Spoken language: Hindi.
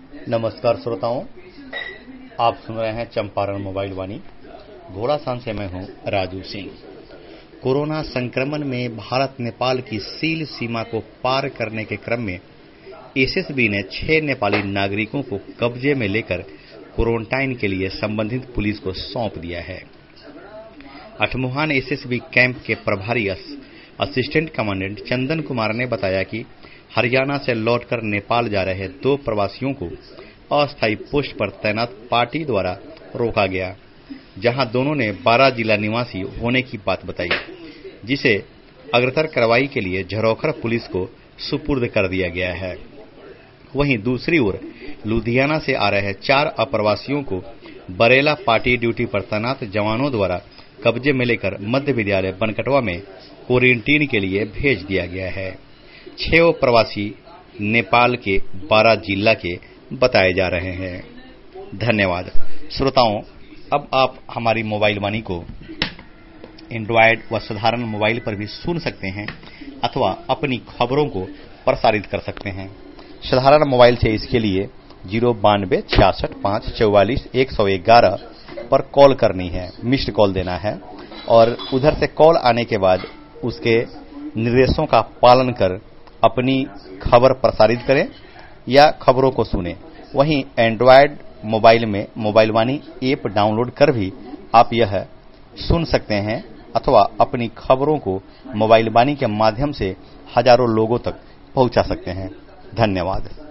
नमस्कार श्रोताओं, आप सुन रहे हैं चंपारण मोबाइल वाणी। घोड़ासान से मैं हूं राजू सिंह। कोरोना संक्रमण में भारत नेपाल की सील सीमा को पार करने के क्रम में एसएसबी ने 6 नेपाली नागरिकों को कब्जे में लेकर क्वारंटाइन के लिए संबंधित पुलिस को सौंप दिया है। अठमुहान एसएसबी कैंप के प्रभारी असिस्टेंट कमांडेंट चंदन कुमार ने बताया कि हरियाणा से लौटकर नेपाल जा रहे 2 प्रवासियों को अस्थायी पोस्ट पर तैनात पार्टी द्वारा रोका गया, जहां दोनों ने 12 जिला निवासी होने की बात बताई, जिसे अग्रतर कार्रवाई के लिए झरोखर पुलिस को सुपुर्द कर दिया गया है। वहीं दूसरी ओर लुधियाना से आ रहे 4 अप्रवासियों को बरेला पार्टी ड्यूटी पर तैनात जवानों द्वारा कब्जे में लेकर मध्य विद्यालय बनकटवा में क्वारंटीन के लिए भेज दिया गया है। 6 प्रवासी नेपाल के 12 जिला के बताए जा रहे हैं। धन्यवाद। श्रोताओं, अब आप हमारी मोबाइल वाणी को एंड्रॉयड व साधारण मोबाइल पर भी सुन सकते हैं अथवा अपनी खबरों को प्रसारित कर सकते हैं। साधारण मोबाइल से इसके लिए 092 66 5 44 111 पर कॉल करनी है, मिस्ड कॉल देना है और उधर से कॉल आने के बाद उसके निर्देशों का पालन कर अपनी खबर प्रसारित करें या खबरों को सुनें। वहीं एंड्रॉयड मोबाइल में मोबाइल वाणी ऐप डाउनलोड कर भी आप यह सुन सकते हैं अथवा अपनी खबरों को मोबाइल वाणी के माध्यम से हजारों लोगों तक पहुंचा सकते हैं। धन्यवाद।